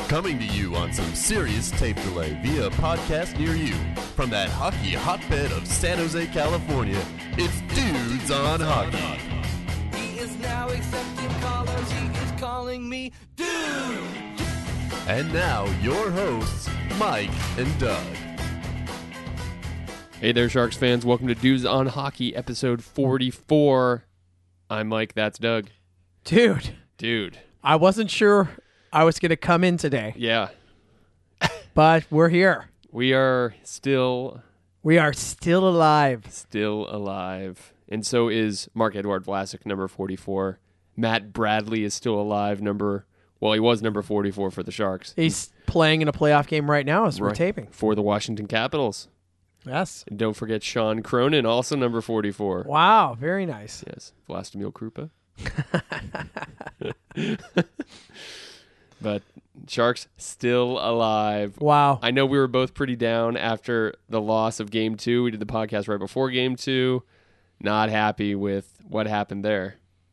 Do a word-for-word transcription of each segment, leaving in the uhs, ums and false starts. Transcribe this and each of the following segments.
Coming to you on some serious tape delay via a podcast near you. From that hockey hotbed of San Jose, California, it's Dudes on Hockey. He is now accepting callers, he is calling me Dude. And now, your hosts, Mike and Doug. Hey there, Sharks fans. Welcome to Dudes on Hockey, episode forty-four. I'm Mike, that's Doug. Dude, Dude. I wasn't sure I was going to come in today, Yeah, but we're here. we are still, We are still alive. still alive. And so is Marc-Edouard Vlasic, number forty-four. Matt Bradley is still alive, number, well, he was number forty-four for the Sharks. He's playing in a playoff game right now as we're Right. taping. For the Washington Capitals. Yes. And don't forget Sean Cronin, also number forty-four. Wow, very nice. Yes, Vlastimil Krupa. But Sharks still alive. Wow. I know we were both pretty down after the loss of game two. We did the podcast right before game two. Not happy with what happened there.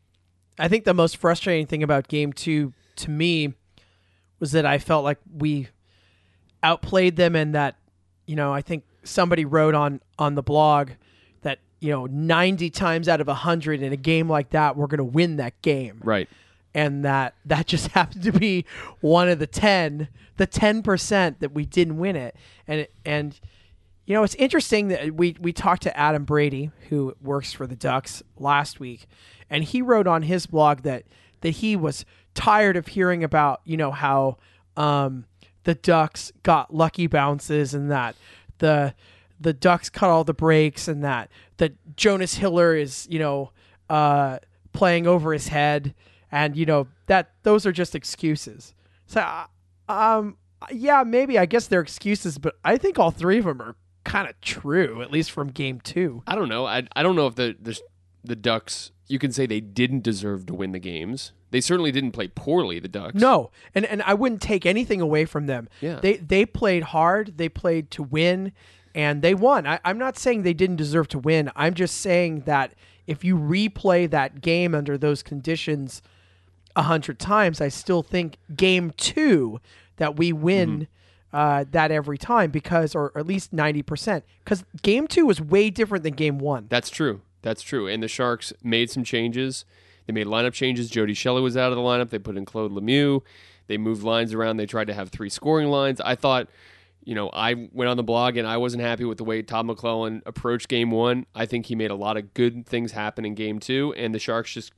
I think the most frustrating thing about game two to me was that I felt like we outplayed them, and that, you know, I think somebody wrote on, on the blog that, you know, ninety times out of one hundred in a game like that, we're going to win that game. Right. And that that just happened to be one of the ten, the ten percent that we didn't win it. And and you know, it's interesting that we we talked to Adam Brady, who works for the Ducks, last week, and he wrote on his blog that that he was tired of hearing about, you know, how um, the Ducks got lucky bounces, and that the the Ducks cut all the breaks, and that that Jonas Hiller is, you know, uh, playing over his head. And, you know, that those are just excuses. So, uh, um, yeah, maybe I guess they're excuses, but I think all three of them are kind of true, at least from game two. I don't know. I I don't know if the, the the Ducks, you can say they didn't deserve to win the games. They certainly didn't play poorly, the Ducks. No, and, and I wouldn't take anything away from them. Yeah. They they played hard, they played to win, and they won. I, I'm not saying they didn't deserve to win. I'm just saying that if you replay that game under those conditions a hundred times, I still think game two that we win mm-hmm. uh, that every time, because, or, or at least ninety percent, because game two was way different than game one. That's true. That's true. And the Sharks made some changes. They made lineup changes. Jody Shelley was out of the lineup. They put in Claude Lemieux. They moved lines around. They tried to have three scoring lines. I thought, you know, I went on the blog and I wasn't happy with the way Todd McClellan approached game one. I think he made a lot of good things happen in game two, and the Sharks just,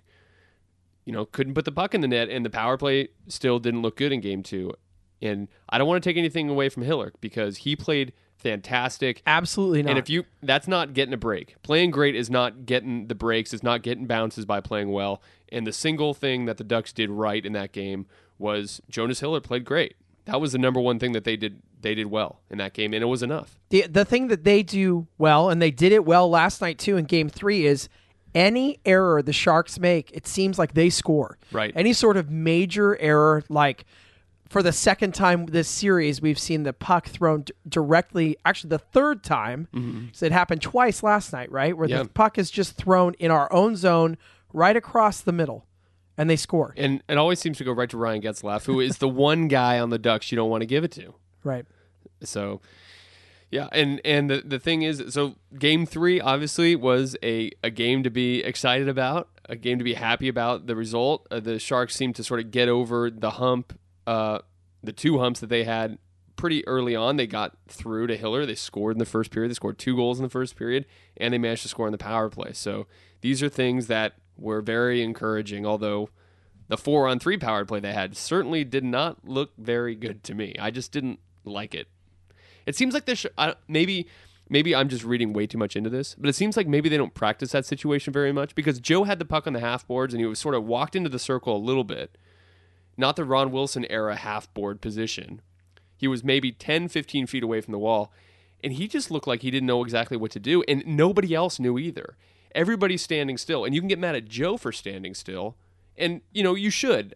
you know, couldn't put the puck in the net, and the power play still didn't look good in game two. And I don't want to take anything away from Hiller, because he played fantastic. Absolutely not. And if you, that's not getting a break. Playing great is not getting the breaks. It's not getting bounces by playing well. And the single thing that the Ducks did right in that game was Jonas Hiller played great. That was the number one thing that they did. They did well in that game, and it was enough. The the thing that they do well, and they did it well last night too in game three, is any error the Sharks make, it seems like they score. Right. Any sort of major error, like for the second time this series, we've seen the puck thrown d- directly, actually the third time, mm-hmm. so it happened twice last night, right? Where yeah. the puck is just thrown in our own zone right across the middle, and they score. And it always seems to go right to Ryan Getzlaf, who is the one guy on the Ducks you don't want to give it to. Right. So, yeah, and, and the, the thing is, so game three obviously was a, a game to be excited about, a game to be happy about the result. Uh, the Sharks seemed to sort of get over the hump, uh, the two humps that they had pretty early on. They got through to Hiller. They scored in the first period. They scored two goals in the first period, and they managed to score in the power play. So these are things that were very encouraging, although the four-on-three power play they had certainly did not look very good to me. I just didn't like it. It seems like there's uh, maybe maybe I'm just reading way too much into this, but it seems like maybe they don't practice that situation very much, because Joe had the puck on the half boards and he was sort of walked into the circle a little bit. Not the Ron Wilson era half board position. He was maybe ten, fifteen feet away from the wall, and he just looked like he didn't know exactly what to do, and nobody else knew either. Everybody's standing still, and you can get mad at Joe for standing still, and you know you should.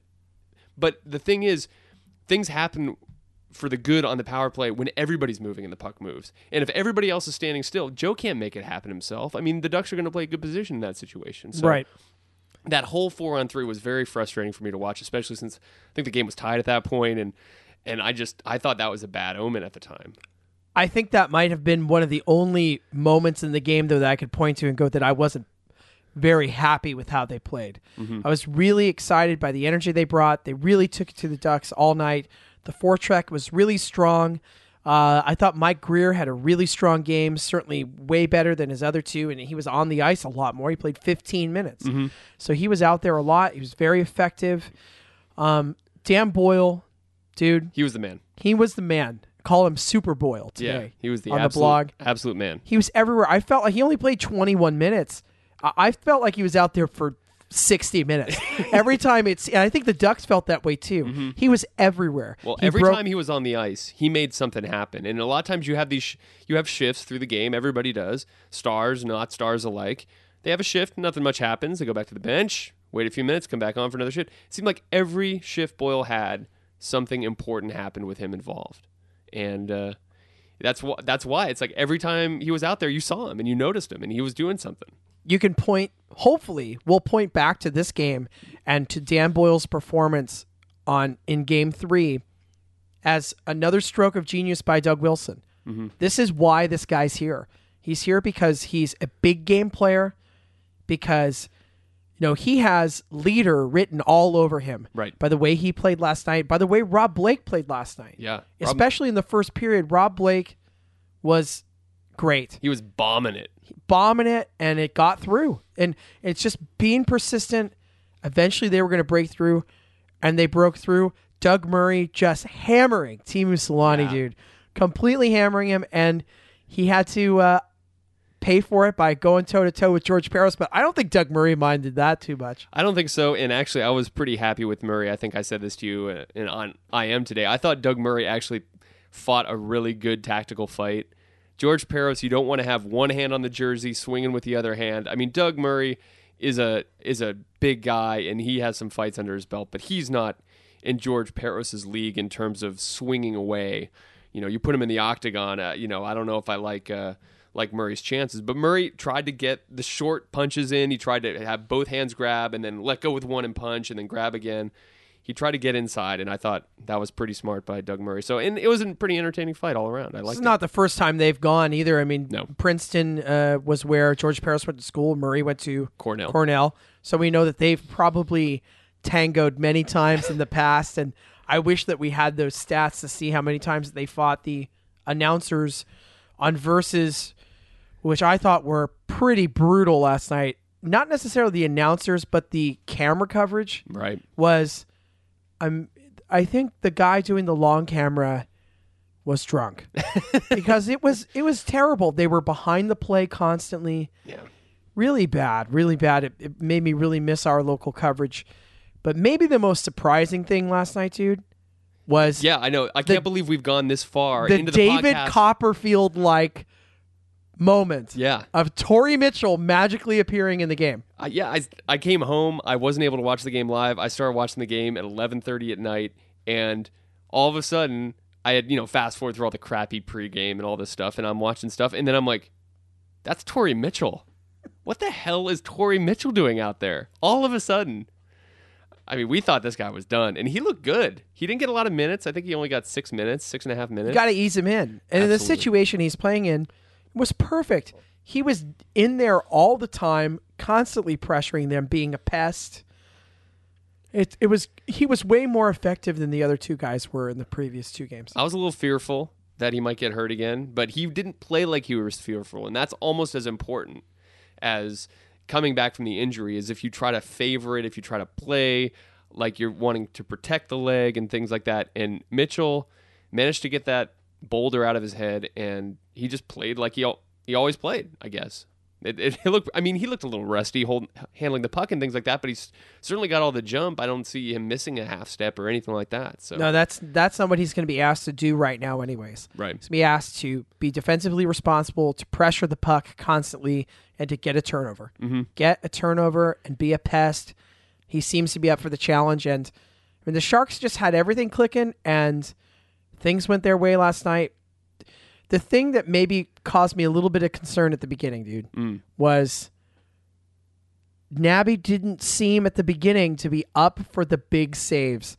But the thing is, things happen for the good on the power play when everybody's moving and the puck moves. And if everybody else is standing still, Joe can't make it happen himself. I mean, the Ducks are going to play a good position in that situation. So right. that whole four on three was very frustrating for me to watch, especially since I think the game was tied at that point, and And I just I thought that was a bad omen at the time. I think that might have been one of the only moments in the game, though, that I could point to and go that I wasn't very happy with how they played. Mm-hmm. I was really excited by the energy they brought. They really took it to the Ducks all night. The forecheck was really strong. Uh, I thought Mike Greer had a really strong game, certainly way better than his other two, and he was on the ice a lot more. He played fifteen minutes. Mm-hmm. So he was out there a lot. He was very effective. Um, Dan Boyle, dude. He was the man. He was the man. Call him Super Boyle today. Yeah, he was the on absolute, the blog. absolute man. He was everywhere. I felt like he only played twenty-one minutes. I, I felt like he was out there for sixty minutes. Every time it's, and I think the Ducks felt that way too. Mm-hmm. He was everywhere. Well, he every broke, time he was on the ice, he made something happen. And a lot of times you have these, sh- you have shifts through the game. Everybody does. Stars, not stars alike. They have a shift. Nothing much happens. They go back to the bench, wait a few minutes, come back on for another shift. It seemed like every shift Boyle had, something important happened with him involved. And uh, that's wh- that's why it's like every time he was out there, you saw him and you noticed him and he was doing something. You can point, hopefully, we'll point back to this game and to Dan Boyle's performance on in game three as another stroke of genius by Doug Wilson. Mm-hmm. This is why this guy's here. He's here because he's a big game player, because you know he has leader written all over him. Right. By the way he played last night, by the way Rob Blake played last night. Yeah. Especially Rob, in the first period, Rob Blake was great. He was bombing it. bombing it, and it got through. And it's just being persistent. Eventually they were going to break through, and they broke through. Doug Murray just hammering Teemu Selanne, yeah. dude. Completely hammering him, and he had to uh, pay for it by going toe-to-toe with George Parros, but I don't think Doug Murray minded that too much. I don't think so, and actually I was pretty happy with Murray. I think I said this to you uh, in, on I M today. I thought Doug Murray actually fought a really good tactical fight. George Parros, you don't want to have one hand on the jersey swinging with the other hand. I mean, Doug Murray is a is a big guy, and he has some fights under his belt, but he's not in George Parros' league in terms of swinging away. You know, you put him in the octagon, uh, you know, I don't know if I like uh, like Murray's chances, but Murray tried to get the short punches in. He tried to have both hands grab and then let go with one and punch and then grab again. He tried to get inside, and I thought that was pretty smart by Doug Murray. So, and it was a pretty entertaining fight all around. I liked it. It's not the first time they've gone either. I mean, no. Princeton uh, was where George Parros went to school. Murray went to Cornell. Cornell. So we know that they've probably tangoed many times in the past, and I wish that we had those stats to see how many times they fought. The announcers on Versus, which I thought were pretty brutal last night. Not necessarily the announcers, but the camera coverage right. was... I'm, I think the guy doing the long camera was drunk because it was it was terrible. They were behind the play constantly. Yeah, really bad, really bad. It, it made me really miss our local coverage. But maybe the most surprising thing last night, dude, was yeah, I know. I the, can't believe we've gone this far the into the David podcast. Copperfield like moment yeah. of Torrey Mitchell magically appearing in the game. Uh, yeah, I, I came home. I wasn't able to watch the game live. I started watching the game at eleven thirty at night, and all of a sudden, I had, you know, fast forward through all the crappy pregame and all this stuff, and I'm watching stuff, and then I'm like, that's Torrey Mitchell. What the hell is Torrey Mitchell doing out there? All of a sudden. I mean, we thought this guy was done, and he looked good. He didn't get a lot of minutes. I think he only got six minutes, six and a half minutes. You got to ease him in. And Absolutely. in the situation he's playing in, was perfect. He was in there all the time, constantly pressuring them, being a pest. It it was he was way more effective than the other two guys were in the previous two games. I was a little fearful that he might get hurt again, but he didn't play like he was fearful, and that's almost as important as coming back from the injury. Is if you try to favor it, if you try to play like you're wanting to protect the leg and things like that. And Mitchell managed to get that boulder out of his head, and he just played like he he always played, I guess. It, it, it looked. I mean, he looked a little rusty, holding, handling the puck and things like that. But he's certainly got all the jump. I don't see him missing a half step or anything like that. So no, that's that's not what he's going to be asked to do right now, anyways. Right, he's going to be asked to be defensively responsible, to pressure the puck constantly, and to get a turnover. Mm-hmm. Get a turnover and be a pest. He seems to be up for the challenge, and I mean, the Sharks just had everything clicking, and things went their way last night. The thing that maybe caused me a little bit of concern at the beginning, dude, mm. was Nabby didn't seem at the beginning to be up for the big saves.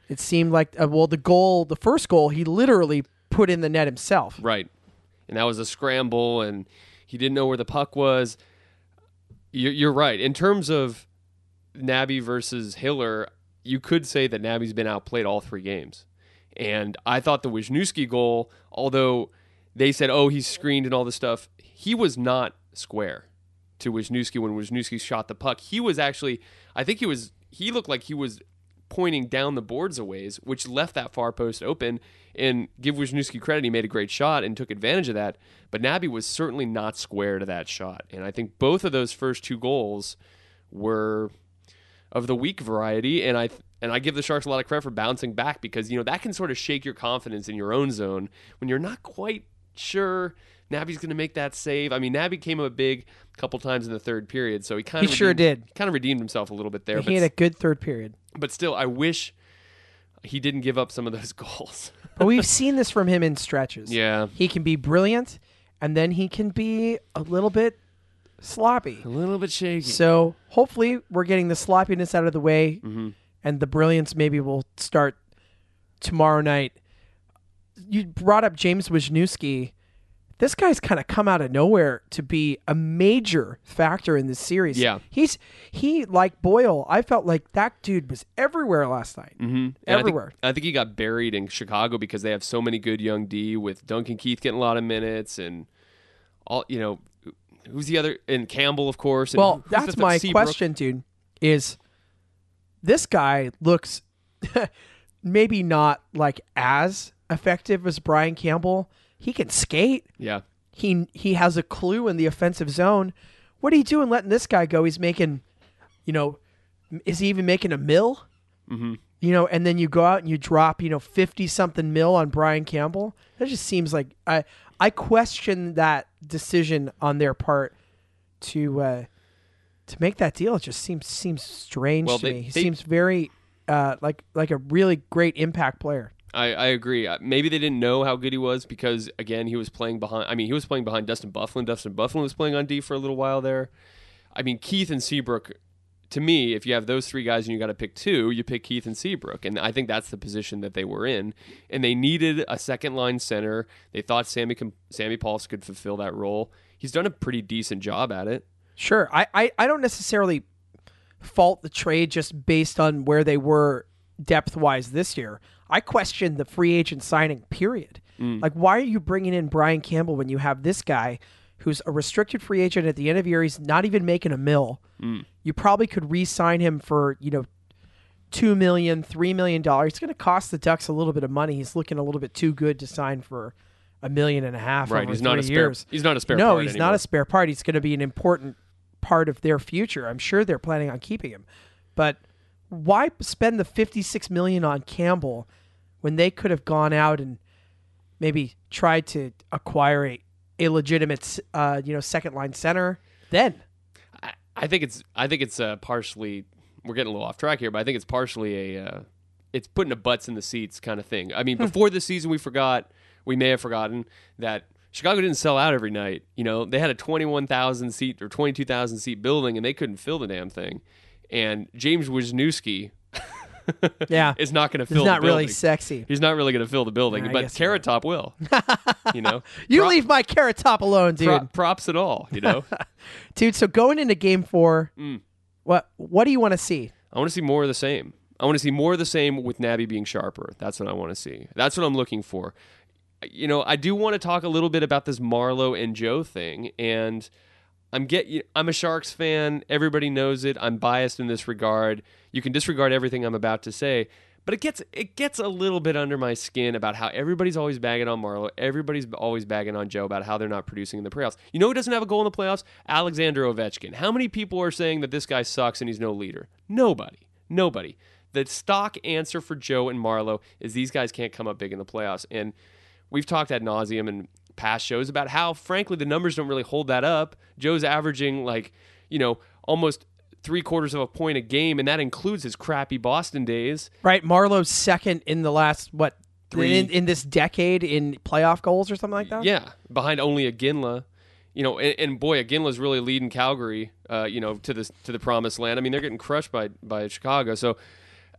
It seemed like, uh, well, the goal, the first goal, he literally put in the net himself. Right. And that was a scramble, and he didn't know where the puck was. You're, you're right. In terms of Nabby versus Hiller, you could say that Nabby's been outplayed all three games. And I thought the Wisniewski goal, although they said, oh, he's screened and all this stuff, he was not square to Wisniewski when Wisniewski shot the puck. He was actually, I think he was, he looked like he was pointing down the boards a ways, which left that far post open. And give Wisniewski credit, he made a great shot and took advantage of that. But Nabby was certainly not square to that shot. And I think both of those first two goals were of the weak variety. And I and I give the Sharks a lot of credit for bouncing back, because, you know, that can sort of shake your confidence in your own zone when you're not quite sure Nabby's going to make that save. I mean, Nabby came up big a couple times in the third period, so he kind of He sure redeemed, did. kind of redeemed himself a little bit there. He but, had a good third period. but still, I wish he didn't give up some of those goals. But we've seen this from him in stretches. Yeah. He can be brilliant, and then he can be a little bit sloppy. A little bit shaky. So hopefully we're getting the sloppiness out of the way, Mm-hmm. and the brilliance maybe will start tomorrow night. You brought up James Wisniewski. This guy's kind of come out of nowhere to be a major factor in this series. Yeah. He's he like Boyle. I felt like that dude was everywhere last night. Mm-hmm. And Everywhere. I think, I think he got buried in Chicago because they have so many good young D, with Duncan Keith getting a lot of minutes, and all, you know, who's the other, and Campbell, of course. And Well, who's that's the- my Seabrook? question, dude, is this guy looks maybe not like as effective as Brian Campbell. He can skate. Yeah. He he has a clue in the offensive zone. What are you doing letting this guy go? He's making, you know, is he even making a mill? Mm-hmm. You know, and then you go out and you drop, you know, fifty something mil on Brian Campbell. That just seems like I I question that decision on their part to uh, to make that deal. It just seems seems strange Well, to they- me. He they- seems very uh, like like a really great impact player. I, I agree. Uh, Maybe they didn't know how good he was because, again, he was playing behind. I mean, he was playing behind Dustin Byfuglien. Dustin Byfuglien was playing on D for a little while there. I mean, Keith and Seabrook, to me, if you have those three guys and you got to pick two, you pick Keith and Seabrook. And I think that's the position that they were in. And they needed a second line center. They thought Sammy com- Sammy Pauls could fulfill that role. He's done a pretty decent job at it. Sure. I, I, I don't necessarily fault the trade just based on where they were depth-wise this year. I question the free agent signing, period. Mm. Like, why are you bringing in Brian Campbell when you have this guy who's a restricted free agent at the end of the year? He's not even making a mill. Mm. You probably could re-sign him for, you know, two million dollars, three million dollars. It's going to cost the Ducks a little bit of money. He's looking a little bit too good to sign for a million and a half Right, over he's three not a spare. years. He's not a spare. No, part he's anymore. not a spare part. He's going to be an important part of their future. I'm sure they're planning on keeping him. But why spend the fifty-six million dollars on Campbell when they could have gone out and maybe tried to acquire a, a legitimate, uh, you know, second line center then? I, I think it's. I think it's uh, partially. We're getting a little off track here, but I think it's partially a. Uh, it's putting the butts in the seats kind of thing. I mean, before the season, we forgot. We may have forgotten that Chicago didn't sell out every night. You know, they had a twenty-one thousand seat or twenty-two thousand seat building, and they couldn't fill the damn thing. And James Wisniewski Yeah, is not going to it's fill. not the really building. sexy. He's not really going to fill the building, Yeah, I but guess Carrot Top will. You know, You Pro- leave my Carrot Top alone, dude. pro- props at all. You know, Dude, so going into game four, Mm. what what do you want to see? I want to see more of the same. I want to see more of the same with Nabby being sharper. That's what I want to see. That's what I'm looking for. You know, I do want to talk a little bit about this Marleau and Joe thing, and I'm get. I'm a Sharks fan. Everybody knows it. I'm biased in this regard. You can disregard everything I'm about to say, but it gets it gets a little bit under my skin about how everybody's always bagging on Marleau. Everybody's always bagging on Joe about how they're not producing in the playoffs. You know who doesn't have a goal in the playoffs? Alexander Ovechkin. How many people are saying that this guy sucks and he's no leader? Nobody. Nobody. The stock answer for Joe and Marleau is these guys can't come up big in the playoffs. And we've talked ad nauseum in past shows about how, frankly, the numbers don't really hold that up. Joe's averaging, like, you know, almost three quarters of a point a game, and that includes his crappy Boston days. Right, Marlowe's second in the last what Three. in, in this decade in playoff goals or something like that. Yeah, behind only a Ginla. You know, and, and boy, Ginla's really leading Calgary, uh, you know, to the to the promised land. I mean, they're getting crushed by by Chicago. So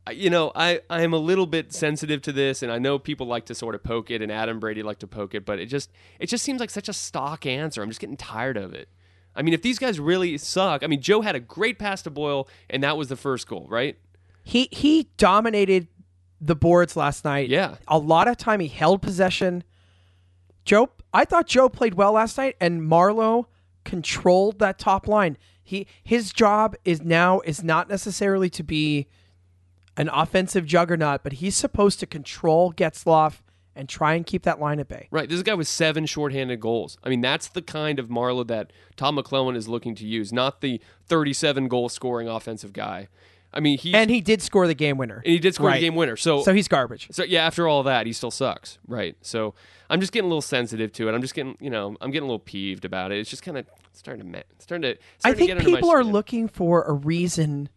you know, I, I am a little bit sensitive to this, and I know people like to sort of poke it, and Adam Brady like to poke it, but it just it just seems like such a stock answer. I'm just getting tired of it. I mean, if these guys really suck, I mean, Joe had a great pass to Boyle, and that was the first goal, right? He he dominated the boards last night. Yeah. A lot of time he held possession. Joe, I thought Joe played well last night, and Marlowe controlled that top line. He his job is now is not necessarily to be an offensive juggernaut, but he's supposed to control Getzlaf and try and keep that line at bay. Right. This is a guy with seven shorthanded goals. I mean, that's the kind of Marlowe that Tom McClellan is looking to use, not the thirty-seven goal scoring offensive guy. I mean, he and he did score the game winner. And he did score right. the game winner. So so he's garbage. So yeah, after all that, he still sucks. Right. So I'm just getting a little sensitive to it. I'm just getting, you know, I'm getting a little peeved about it. It's just kind of starting to, starting to. Starting I to think get under my people are skin. looking for a reason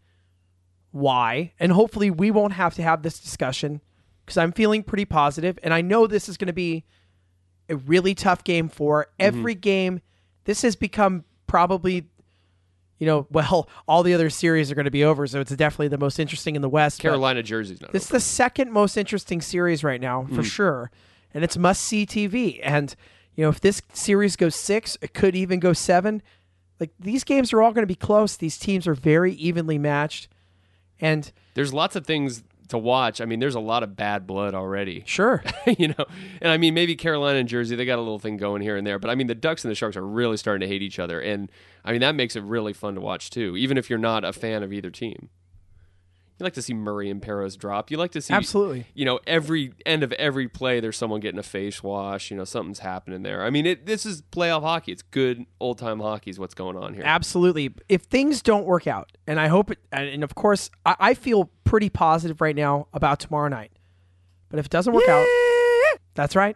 why, and hopefully we won't have to have this discussion because I'm feeling pretty positive, and I know this is going to be a really tough game for every Mm-hmm. game. This has become probably, you know, well, all the other series are going to be over, so it's definitely the most interesting in the West. but Carolina jersey's not. This is over. the second most interesting series right now, for Mm. sure, and it's must-see T V. And you know, if this series goes six, it could even go seven. Like, these games are all going to be close. These teams are very evenly matched. And There's lots of things to watch. I mean, there's a lot of bad blood already. sure, you know, and I mean, maybe Carolina and Jersey, they got a little thing going here and there, but I mean, the Ducks and the Sharks are really starting to hate each other, and I mean, that makes it really fun to watch too, even if you're not a fan of either team. You like to see Murray and Peros drop. You like to see, Absolutely. you know, every end of every play, there's someone getting a face wash. You know, something's happening there. I mean, it, this is playoff hockey. It's good old time hockey is what's going on here. absolutely. If things don't work out, and I hope it, and, and of course, I, I feel pretty positive right now about tomorrow night. But if it doesn't work out, that's right.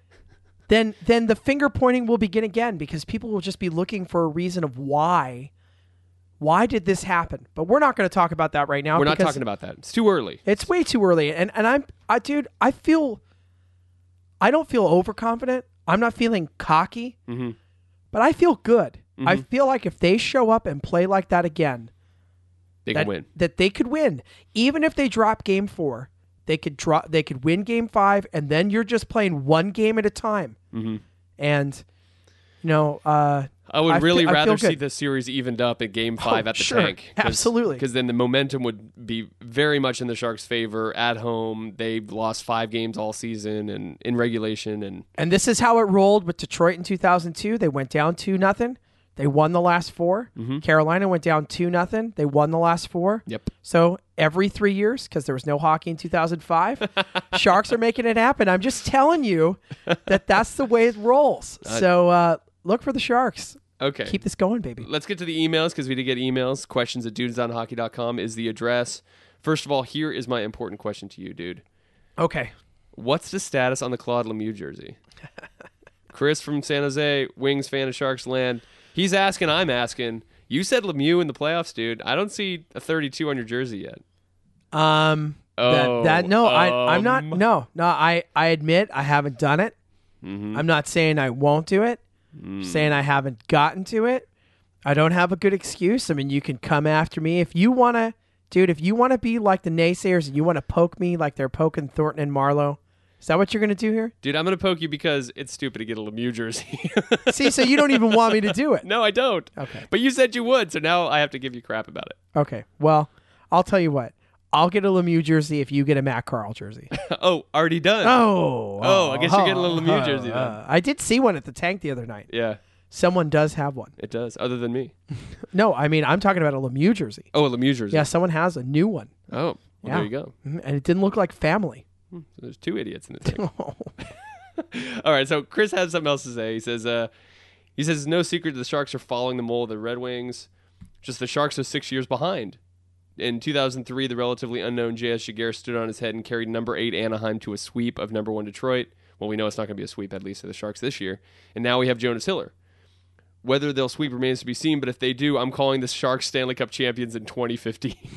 Then, then the finger pointing will begin again because people will just be looking for a reason of why. Why did this happen? But we're not going to talk about that right now. We're not because talking about that. It's too early. It's way too early. And and I'm, I, dude, I feel, I don't feel overconfident. I'm not feeling cocky, Mm-hmm. but I feel good. Mm-hmm. I feel like if they show up and play like that again, They that, can win. that they could win. Even if they drop game four, they could drop. They could win game five, and then you're just playing one game at a time. Mm-hmm. And you know, uh, I would I really fe- I rather feel see good. the series evened up at Game Five Oh, at the sure. tank. Absolutely. because then the momentum would be very much in the Sharks' favor at home. They've lost five games all season and in regulation, and and this is how it rolled with Detroit in two thousand two. They went down two nothing. They won the last four. Mm-hmm. Carolina went down two nothing. They won the last four. yep, So every three years, because there was no hockey in two thousand five, Sharks are making it happen. I'm just telling you that that's the way it rolls. So uh, look for the Sharks. okay. Keep this going, baby. Let's get to the emails because we did get emails. Questions at dudes on hockey dot com is the address. First of all, here is my important question to you, dude. Okay. What's the status on the Claude Lemieux jersey? Chris from San Jose, Wings fan of Sharks Land. He's asking, I'm asking. You said Lemieux in the playoffs, dude. I don't see a thirty-two on your jersey yet. Um. Oh, that, that no, I I'm not. um. No, no. I I admit I haven't done it. Mm-hmm. I'm not saying I won't do it. I'm saying I haven't gotten to it. I don't have a good excuse. I mean, you can come after me if you want to, dude. If you want to be like the naysayers and you want to poke me like they're poking Thornton and Marlowe, is that what you're going to do here? Dude, I'm going to poke you because it's stupid to get a Lemieux jersey. See, so you don't even want me to do it. No, I don't. Okay. But you said you would, so now I have to give you crap about it. Okay. Well, I'll tell you what. I'll get a Lemieux jersey if you get a Matt Carl jersey. Oh, already done. Oh. Oh, I guess you're getting a little Lemieux oh, jersey then. uh, I did see one at the tank the other night. Yeah, Someone does have one. it does, other than me. No, I mean, I'm talking about a Lemieux jersray. Oh, a Lemieux jersey. Yeah, someone has a new one. Oh, well, Yeah. there you go. Mhm, and it didn't look like family. So there's two idiots in this thing. All right, so Chris has something else to say. He says, uh, he says, it's no secret the Sharks are following the mold of the Red Wings. Just the Sharks are six years behind. In two thousand three, the relatively unknown J S Jaguar stood on his head and carried number eight Anaheim to a sweep of number one Detroit. Well, we know it's not going to be a sweep, at least for the Sharks this year. And now we have Jonas Hiller. Whether they'll sweep remains to be seen, but if they do, I'm calling the Sharks Stanley Cup champions in twenty fifteen.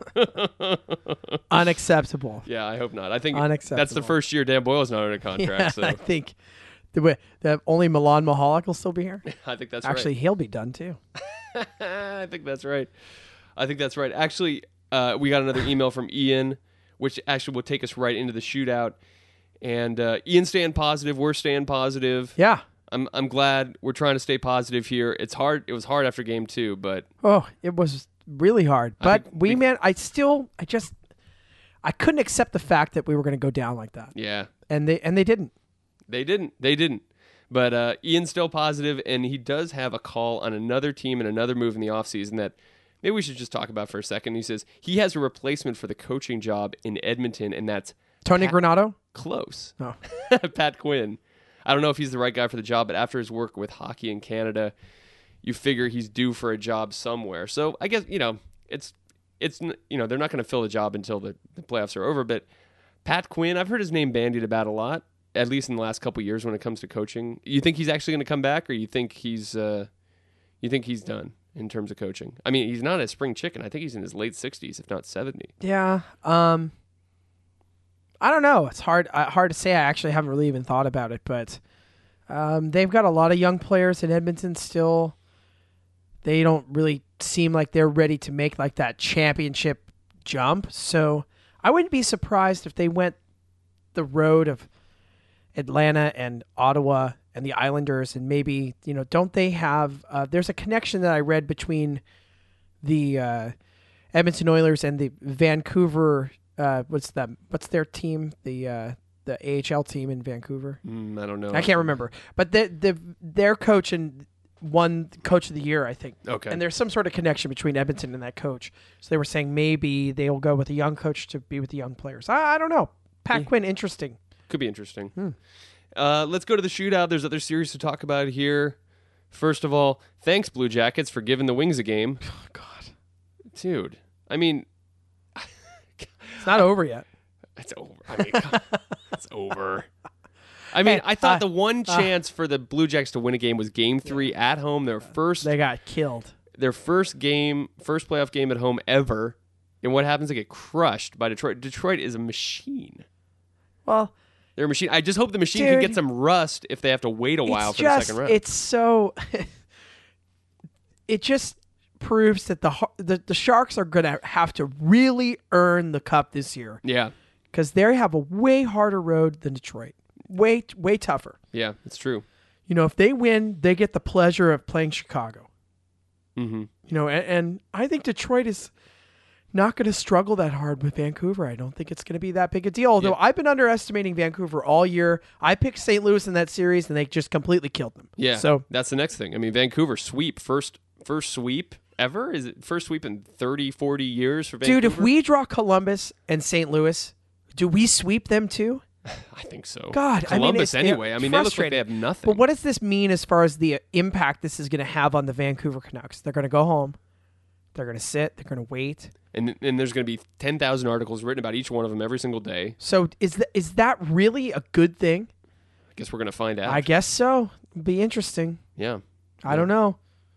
Unacceptable. Yeah, I hope not. I think Unacceptable. that's the first year Dan Boyle's not under contract. Yeah, so I think the way that only Milan Mahalik will still be here. I think that's Actually, he'll be done too. right. I think that's right. I think that's right. Actually, uh, we got another email from Ian. which actually will take us right into the shootout. And uh, Ian's staying positive. We're staying positive. Yeah. I'm I'm glad we're trying to stay positive here. It's hard. It was hard after game two, but Oh, it was really hard. I But think we, we- man, I still, I just, I couldn't accept the fact that we were going to go down like that, yeah, and they and they didn't. they didn't. They didn't. But uh, Ian's still positive, and he does have a call on another team and another move in the offseason that maybe we should just talk about for a second. He says he has a replacement for the coaching job in Edmonton, and that's Tony Pat- Granato. close. No. Pat Quinn. I don't know if he's the right guy for the job, but after his work with hockey in Canada, you figure he's due for a job somewhere. So I guess, you know, it's, it's you know, they're not going to fill the job until the, the playoffs are over. But Pat Quinn, I've heard his name bandied about a lot, at least in the last couple of years when it comes to coaching. You think he's actually going to come back, or you think he's uh, you think he's done in terms of coaching? I mean, he's not a spring chicken. I think he's in his late sixties, if not seventy. Yeah. Um. I don't know. It's hard. Uh, hard to say. I actually haven't really even thought about it, but um, they've got a lot of young players in Edmonton still. They don't really seem like they're ready to make like that championship jump. So I wouldn't be surprised if they went the road of Atlanta and Ottawa and the Islanders, and maybe, you know, don't they have? Uh, there's a connection that I read between the uh, Edmonton Oilers and the Vancouver. Uh, what's that? What's their team? The uh, the A H L team in Vancouver. Mm, I don't know. I can't remember, but the the their coach and won Coach of the Year, I think. Okay. And there's some sort of connection between Edmonton and that coach. So they were saying maybe they will go with a young coach to be with the young players. I, I don't know. Pat Yeah. Quinn, interesting. Could be interesting. Hmm. Uh, let's go to the shootout. There's other series to talk about here. First of all, thanks, Blue Jackets, for giving the Wings a game. Oh, God, Dude, I mean, it's not over yet. it's over. I mean, God, it's over. I mean, Hey, I thought uh, the one uh, chance for the Blue Jackets to win a game was game three at home, their first They got killed. their first game, first playoff game at home ever. And what happens? They get crushed by Detroit. Detroit is a machine. Well, They're a machine. I just hope the machine can Dude. get some rust if they have to wait a while it's for just, the second round. it's so. It just proves that the Har- the, the Sharks are going to have to really earn the cup this year, yeah, because they have a way harder road than Detroit. Way way tougher. yeah, it's true. You know, if they win, they get the pleasure of playing Chicago. Mm-hmm. You know, and, and I think Detroit is not going to struggle that hard with Vancouver. I don't think it's going to be that big a deal. Although Yeah. I've been underestimating Vancouver all year. I picked Saint Louis in that series, and they just completely killed them. Yeah, So that's the next thing. I mean, Vancouver sweep first first sweep ever. Is it first sweep in thirty, forty years for Vancouver? dude, if we draw Columbus and Saint Louis, do we sweep them too? I think so. God, I mean, Columbus it's- anyway. I mean, they look like they have nothing. But what does this mean as far as the impact this is going to have on the Vancouver Canucks? They're going to go home. They're going to sit. They're going to wait. And and there's going to be ten thousand articles written about each one of them every single day. So is that is that really a good thing? I guess we're going to find out. I guess so. It'll be interesting. yeah. I don't know.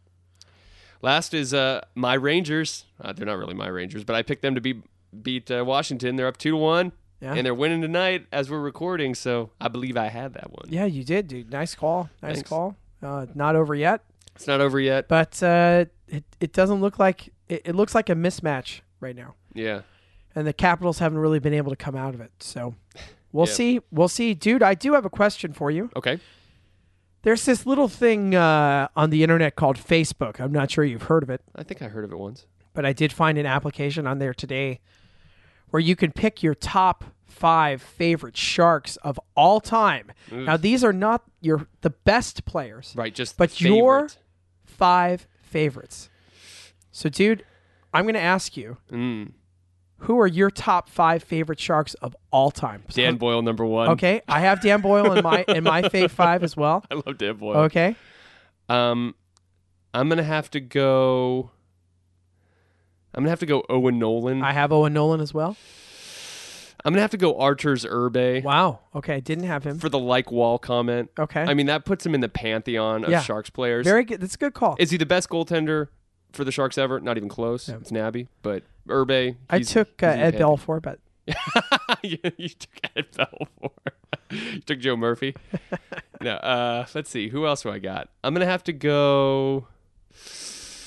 Last is uh, my Rangers. Uh, they're not really my Rangers, but I picked them to be beat uh, Washington. They're up two to one, Yeah. and they're winning tonight as we're recording. So I believe I had that one. Yeah, you did, dude. Nice call. Nice Thanks. call. Uh, not over yet, It's not over yet. but uh, it it doesn't look like it, it looks like a mismatch right now, Yeah. and the Capitals haven't really been able to come out of it. So we'll Yeah. see. We'll see, dude. I do have a question for you. Okay. There's this little thing uh, on the internet called Facebook. I'm not sure you've heard of it, I think I heard of it once. but I did find an application on there today where you can pick your top five favorite Sharks of all time. Oof. Now, these are not your the best players, Right. Just but favorite. your five favorites. So, dude, I'm going to ask you, Mm. who are your top five favorite Sharks of all time? Dan Boyle number one. Okay, I have Dan Boyle in my in my fave five as well. I love Dan Boyle. Okay, Um, I'm gonna have to go. I'm gonna have to go Owen Nolan. I have Owen Nolan as well. I'm gonna have to go Arturs Urbe Wow. Okay, didn't have him. for the like wall comment. Okay, I mean, that puts him in the pantheon of Yeah. Sharks players. very good. That's a good call. Is he the best goaltender for the Sharks ever? Not even close. Yeah. It's Nabby, but Urbe. I he's- took uh, he's in Ed the Belfour, but pan- you, you took Ed Belfour. You took Joe Murphy. No. Uh, let's see. Who else do I got? I'm gonna have to go.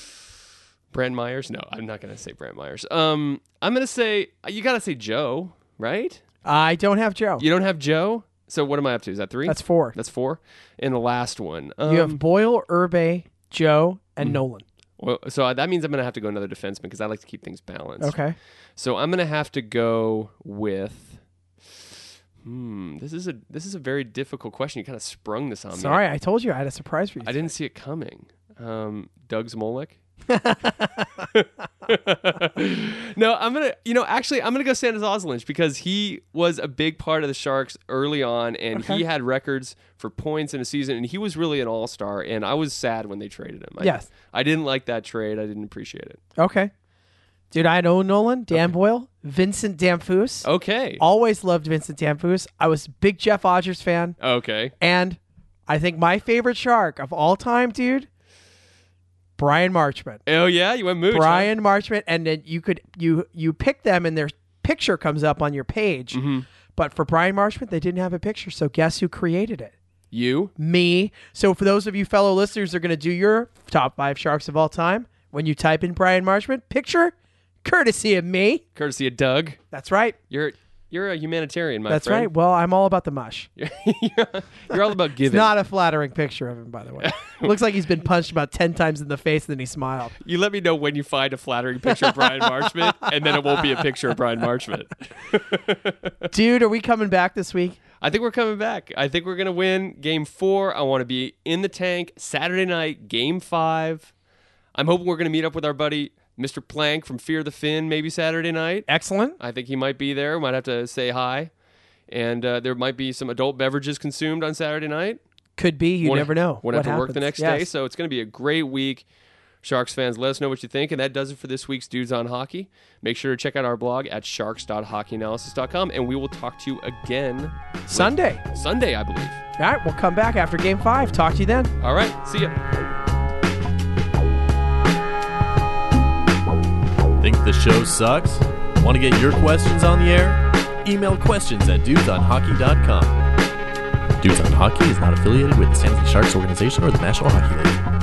Brent Myers? No, I'm not gonna say Brent Myers. Um, I'm gonna say you gotta say Joe. right? I don't have Joe. You don't have Joe? So what am I up to? Is that three? That's four. That's four. And the last one. Um, You have Boyle, Urbe, Joe, and Nolan. well, so that means I'm going to have to go another defenseman because I like to keep things balanced. Okay. So I'm going to have to go with... Hmm. This is a this is a very difficult question. You kind of sprung this on me. Sorry, I told you I had a surprise for you. I didn't see it coming. Um, Doug Zmolik. No, I'm gonna. You know, actually, I'm gonna go Sandis Ozolinsh because he was a big part of the Sharks early on, and Okay. he had records for points in a season, and he was really an all-star. And I was sad when they traded him. I, Yes. I didn't like that trade. I didn't appreciate it. Okay. Dude, I know Nolan, Dan Boyle, Vincent Damphousse. Okay. Always loved Vincent Damphousse. I was a big Jeff Odgers fan. Okay. And I think my favorite Shark of all time, dude, Brian Marchment. Oh yeah, you went Mooch. huh? Brian Marchment, and then you could you you pick them and their picture comes up on your page. Mm-hmm. But for Brian Marchment, they didn't have a picture. So guess who created it? You. Me. So for those of you fellow listeners who are going to do your top five Sharks of all time, when you type in Brian Marchment, picture, courtesy of me. Courtesy of Doug. That's right. You're you're a humanitarian, my That's friend. right. Well, I'm all about the mush. You're, you're all about It's giving. not a flattering picture of him, by the way. Looks like he's been punched about ten times in the face, and then he smiled. You let me know when you find a flattering picture of Brian Marchment, and then it won't be a picture of Brian Marchment. Dude, are we coming back this week? I think we're coming back. I think we're going to win game four. I want to be in the tank Saturday night, game five. I'm hoping we're going to meet up with our buddy, Mister Plank from Fear the Fin, maybe Saturday night. Excellent. I think he might be there. Might have to say hi. And uh, there might be some adult beverages consumed on Saturday night. Could be. You Won't- never know. Won't what have to work the happens. next Yes. day. So it's going to be a great week. Sharks fans, let us know what you think. And that does it for this week's Dudes on Hockey. Make sure to check out our blog at sharks dot hockey analysis dot com. And we will talk to you again Sunday. Sunday, I believe. All right, we'll come back after game five. Talk to you then. All right. See ya. Think the show sucks? Want to get your questions on the air? Email questions at dudes on hockey dot com. Dudes on Hockey is not affiliated with the San Jose Sharks organization or the National Hockey League.